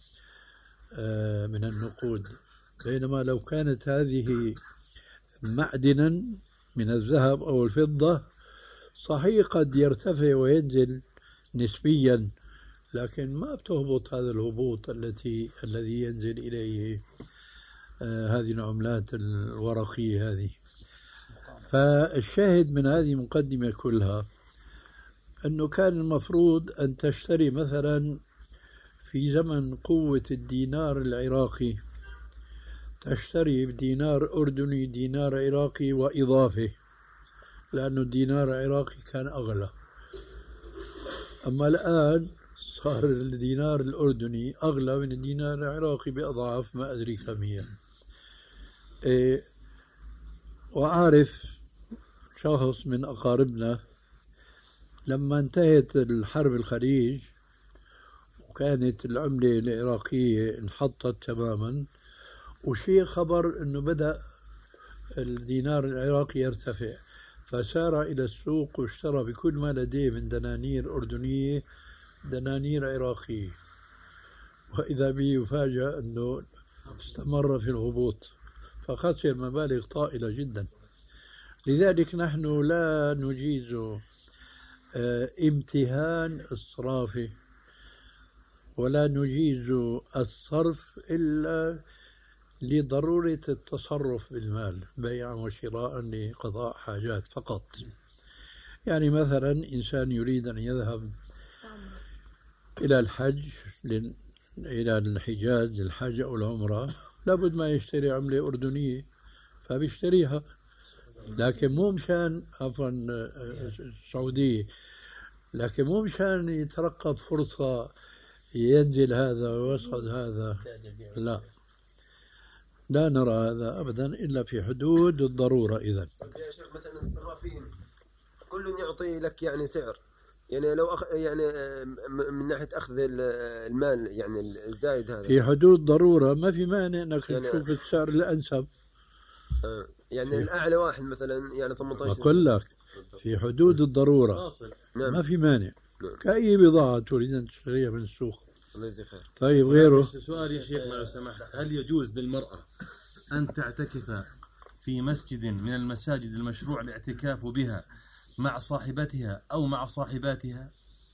من النقود. بينما لو كانت هذه معدنا من الذهب أو الفضة صحيح قد يرتفع وينزل نسبيا، لكن ما بتهبط هذا الهبوط التي الذي ينزل إليه آه هذه العملات الورقية هذه. فالشاهد من هذه المقدمة كلها أنه كان المفروض أن تشتري مثلا في زمن قوة الدينار العراقي تشتري بدينار أردني دينار عراقي وإضافة، لأنه الدينار العراقي كان أغلى. أما الآن صار الدينار الأردني أغلى من الدينار العراقي بأضعاف ما أدري كم هي. إيه، وأعرف شخص من أقاربنا لما انتهت الحرب الخليج وكانت العملة العراقية انحطت تماما، وشيء خبر أنه بدأ الدينار العراقي يرتفع، فسار إلى السوق واشترى بكل ما لديه من دنانير أردنية دنانير عراقية، وإذا به يفاجأ أنه استمر في الهبوط فخسر مبالغ طائلة جدا. لذلك نحن لا نجيز امتهان الصرافة ولا نجيز الصرف إلا لضرورة التصرف بالمال بيعا وشراء لقضاء حاجات فقط. يعني مثلا إنسان يريد أن يذهب إلى الحج إلى الحجاز الحج أو العمرة، لابد ما يشتري عملة أردنية فبيشتريها، لكن مو مشان عفوا سعودية، لكن مو مشان يترقب فرصة ينزل هذا ويصعد هذا، لا لا نرى هذا أبدا إلا في حدود الضرورة. إذن يا شيخ مثلا الصرافين كل يعطي لك يعني سعر، يعني لو أخ يعني من ناحية أخذ المال يعني الزايد هذا في حدود ضرورة ما في مانع أنك يعني تشوف السعر الأنسب. آه يعني الأعلى واحد مثلا يعني ثمانية عشر أقول لك في حدود الضرورة نعم. ما في مانع نعم. كأي بضاعة تريد أن تشتريها من السوق. الله يجزيك خير. طيب غيره سؤال يا شيخنا لو سمحت، هل يجوز للمرأة أن تعتكف في مسجد من المساجد المشروع الاعتكاف بها مع صاحبتها أو مع صاحباتها؟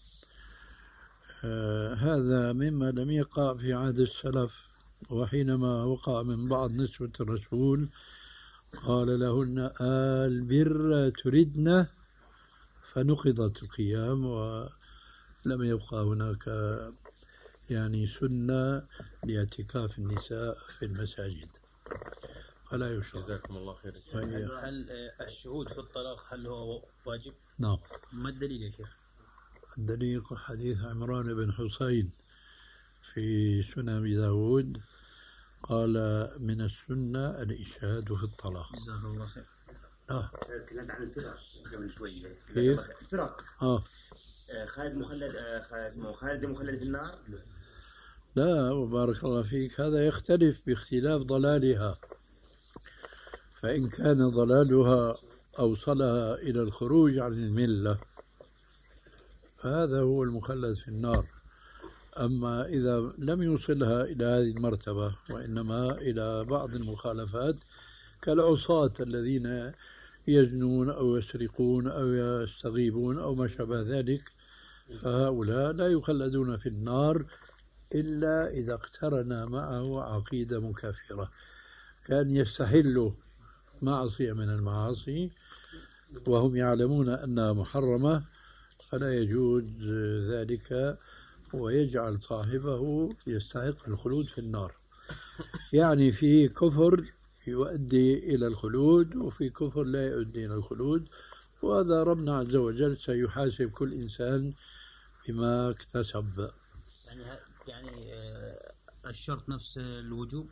آه هذا مما لم يقع في عهد السلف، وحينما وقع من بعض نسوة الرسول قال لهن البر تردن فنقضت القيام، ولم يبقى هناك يعني سنة لاعتكاف النساء في المساجد فلا يشرع. جزاكم الله خير. هل الشهود في الطلاق هل هو واجب؟ نعم. ما الدليل يا شيخ؟ الدليل حديث عمران بن حسين في سنن أبي داود قال من السنة الإشهاد في الطلاق. جزاك الله خير. آه. تكلمت عن الفرق قبل شوي. كيف؟ الفرق. آه. خالد مخلد اسمه خالد مخلد في النار. لا وبارك الله فيك، هذا يختلف باختلاف ضلالها، فإن كان ضلالها أوصلها إلى الخروج عن الملة فهذا هو المخلد في النار. أما إذا لم يوصلها إلى هذه المرتبة وإنما إلى بعض المخالفات كالعصاة الذين يزنون أو يسرقون أو يستغيبون أو ما شابه ذلك، فهؤلاء لا يخلدون في النار إلا إذا اقترن معه عقيدة مكافرة، كان يستحل معصية من المعاصي وهم يعلمون أنها محرمة فلا يجوز ذلك ويجعل صاحبه يستحق الخلود في النار. يعني في كفر يؤدي إلى الخلود، وفي كفر لا يؤدي إلى الخلود. وهذا ربنا عز وجل سيحاسب كل إنسان بما اكتسب. يعني يعني الشرط نفس الوجوب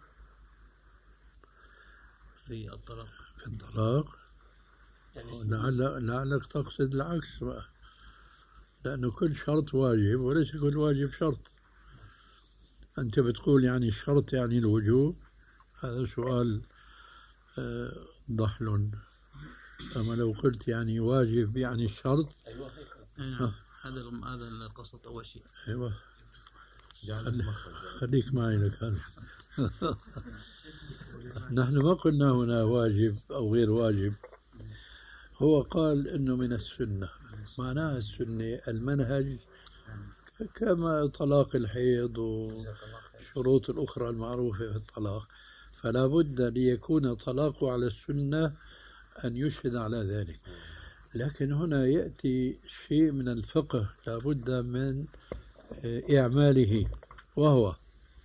في الطلاق. في الطلاق يعني لعل لعلك تقصد العكس بقى، لأنه كل شرط واجب وليس كل واجب شرط. أنت بتقول يعني الشرط يعني الوجوب، هذا سؤال ضحل. أما لو قلت يعني واجب يعني الشرط، أيوة هيك هذا هذا القصد أول شيء. أيوة خليك معي لك هذا. نحن ما قلنا هنا واجب أو غير واجب، هو قال إنه من السنة، معناها السنة المنهج كما طلاق الحيض والشروط الأخرى المعروفة في الطلاق، فلا بد ليكون طلاقه على السنة أن يشهد على ذلك. لكن هنا يأتي شيء من الفقه لا بد من إعماله، وهو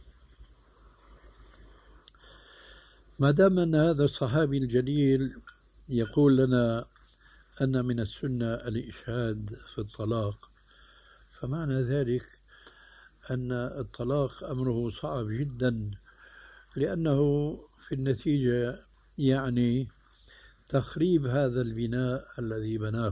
ما دام أن هذا الصحابي الجليل يقول لنا أن من السنة الإشهاد في الطلاق، فمعنى ذلك أن الطلاق أمره صعب جدا، لأنه في النتيجة يعني تخريب هذا البناء الذي بناه.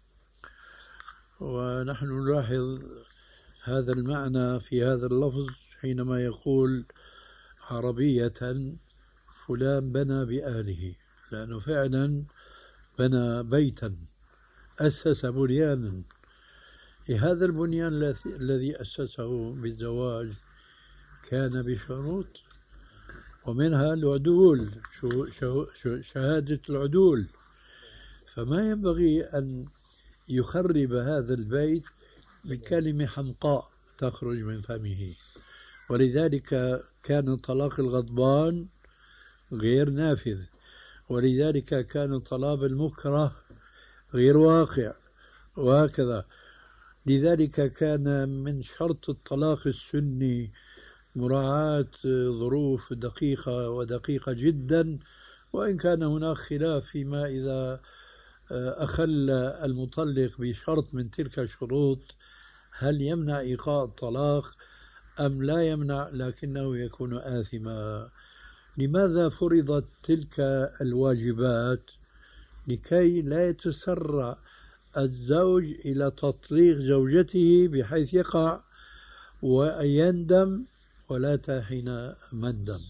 ونحن نلاحظ هذا المعنى في هذا اللفظ حينما يقول عربية فلان بنى بأهله، لأنه فعلا بنى بيتا، أسس بنيانا. هذا البنيان الذي أسسه بالزواج كان بشروط، ومنها العدول، شهادة العدول. فما ينبغي أن يخرب هذا البيت بكلمة حمقاء تخرج من فمه. ولذلك كان طلاق الغضبان غير نافذ، ولذلك كان طلاق المكره غير واقع، وهكذا. لذلك كان من شرط الطلاق السني مراعاة ظروف دقيقة ودقيقة جدا، وإن كان هناك خلاف فيما إذا أخل المطلق بشرط من تلك الشروط هل يمنع إيقاع الطلاق أم لا يمنع، لكنه يكون آثما. لماذا فرضت تلك الواجبات؟ لكي لا يتسرع الزوج إلى تطليق زوجته بحيث يقع ويندم ولا حين مندم.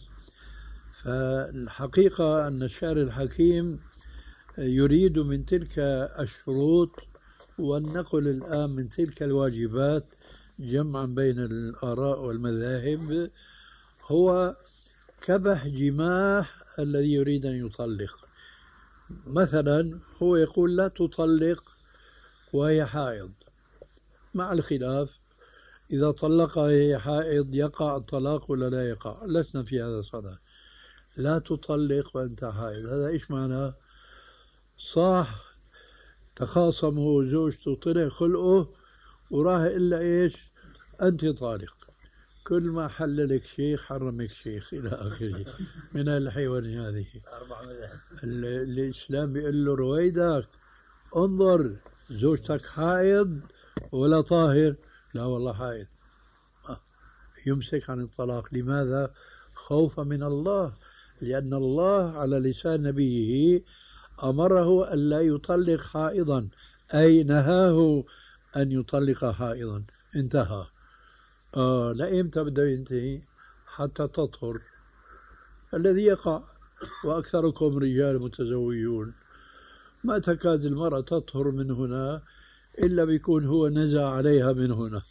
فالحقيقة أن الشارع الحكيم يريد من تلك الشروط والنقل الآن من تلك الواجبات جمعا بين الآراء والمذاهب هو كبح جماح الذي يريد أن يطلق. مثلا هو يقول لا تطلق وهي حائض، مع الخلاف إذا طلقها وهي حائض يقع الطلاق ولا لا يقع، لسنا في هذا الصدد. لا تطلق وأنت حائض، هذا إيش معناه؟ صح تخاصمه زوجته طلع خلقه وراح إلا إيش؟ أنت طالق. كل ما حللك شيخ حرمك شيخ إلى آخره من الحيوان هذه. الإسلام بيقول له رويدك انظر زوجتك حائض ولا طاهر؟ لا والله حائض. يمسك عن الطلاق. لماذا؟ خوفا من الله، لأن الله على لسان نبيه أمره أن لا يطلق حائضا، أي نهاه أن يطلق حائضا. انتهى. آه لا إمتى بده ينتهي؟ حتى تطهر، الذي يقع. وأكثركم رجال متزوجون، ما تكاد المرأة تطهر من هنا إلا بيكون هو نزع عليها من هنا.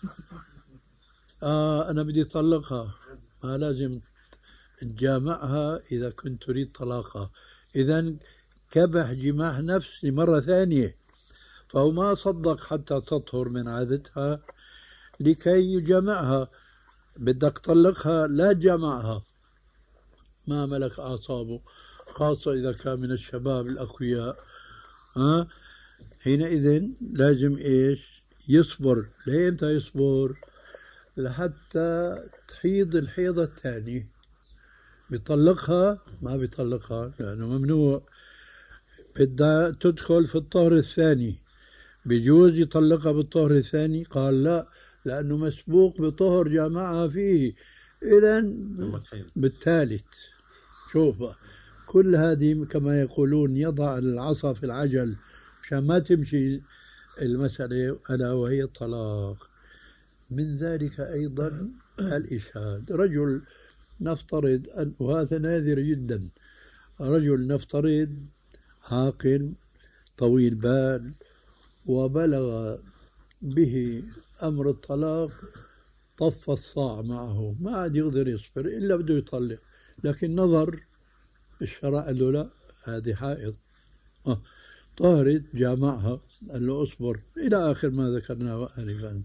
آه أنا بدي أطلقها، ما لازم تجامعها إذا كنت تريد طلاقها. إذن كبح جماح نفس لمرة ثانية، فهو ما صدق حتى تطهر من عادتها لكي يجامعها. بدك تطلقها لا جمعها، ما ملك أعصابه، خاصة إذا كان من الشباب الأقوياء. ها حينئذ لازم إيش؟ يصبر. ليه أنت يصبر؟ لحتى تحيض الحيضة الثانية. بيطلقها ما بيطلقها لأنه ممنوع، بدها تدخل في الطهر الثاني، بيجوز يطلقها بالطهر الثاني؟ قال لا، لأنه مسبوق بطهر جامعها فيه، إذن بالثالث. شوف كل هذه كما يقولون يضع العصا في العجل مشان ما تمشي المسألة، ألا وهي الطلاق. من ذلك أيضا الإشهاد. رجل نفترض أن، وهذا نادر جدا، رجل نفترض عاقل طويل بال وبلغ به أمر الطلاق، طف الصاع معه، ما عاد يقدر يصبر إلا بده يطلق، لكن نظر الشرع قال له لا، هذه حائض آه. طهرت جامعها، قال له اصبر، إلى آخر ما ذكرناه آنفا.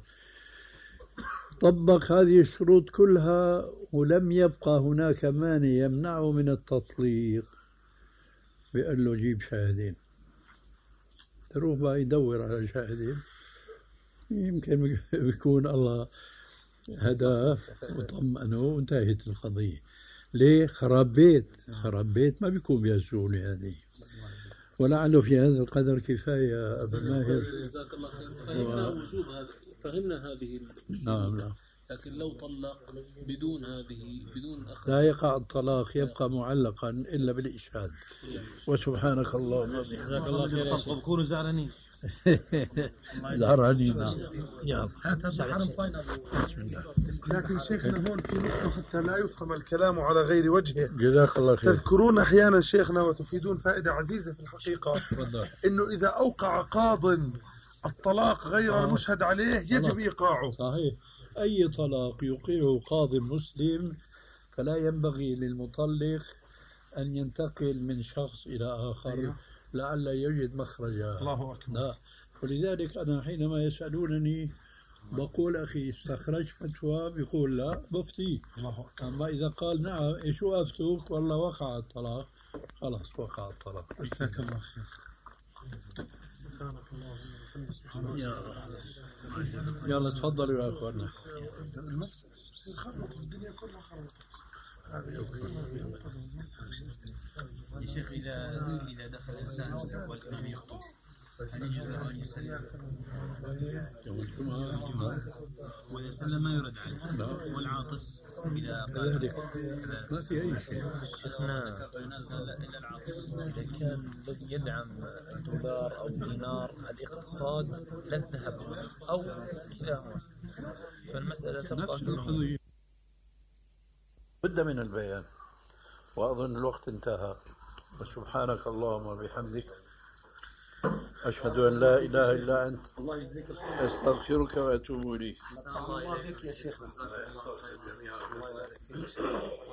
طبق هذه الشروط كلها ولم يبقى هناك مانع يمنعه من التطليق، بيقول له جيب شاهدين. تروح بقى يدور على شاهدين، يمكن بيكون الله هداه وطمأنه وانتهت القضية. ليه؟ خراب بيت، خراب بيت ما بيكون بهالسهولة هذه. ولعله في هذا القدر كفاية أبا ماهر. جزاك الله خير. فهمنا وجوب هذا، فهمنا هذه الشروط. نعم نعم. لكن لو طلق بدون هذه، بدون أخذ، لا يقع الطلاق، يبقى معلقا إلا بالإشهاد. وسبحانك اللهم وبحمدك. جزاك الله خير يا شيخ. كونوا زعلانين. زعلانين يا لكن شيخنا هون في نقطة حتى لا يفهم الكلام على غير وجهه. جزاك الله خير. تذكرون أحيانا شيخنا وتفيدون فائدة عزيزة في الحقيقة، إنه إذا أوقع قاض الطلاق غير آه. المشهد عليه يجب إيقاعه. صحيح. أي طلاق يوقعه قاضي مسلم فلا ينبغي للمطلق أن ينتقل من شخص إلى آخر. أيوه. لعل يجد مخرجا. الله أكبر. لا. ولذلك أنا حينما يسألونني بقول أخي استخرج فتوى، بيقول لا بفتي. الله أكبر. أما إذا قال نعم إيش أفتوك والله وقع الطلاق، خلاص وقع الطلاق. جزاك الله خير. يلا تفضلوا يا أخوانا. يا شيخ إذا إذا دخل الإنسان والإمام يخطب هل يجوز له أن يسلم؟ يوم الجمعة وإذا سلم ما يرد عليه، والعاطس إذا كذلك ما في أي شيء. شيخنا إلا العاطس إذا كان الذي يدعم الدولار أو الدينار الاقتصاد لا الذهب أو كلاهما، فالمسألة تبقى كما بد من البيان. وأظن الوقت انتهى. وسبحانك اللهم وبحمدك أشهد أن لا إله إلا أنت الله يجزيك الخير. أستغفرك وأتوب إليك. الله يبارك فيك يا شيخ. الله يبارك فيك.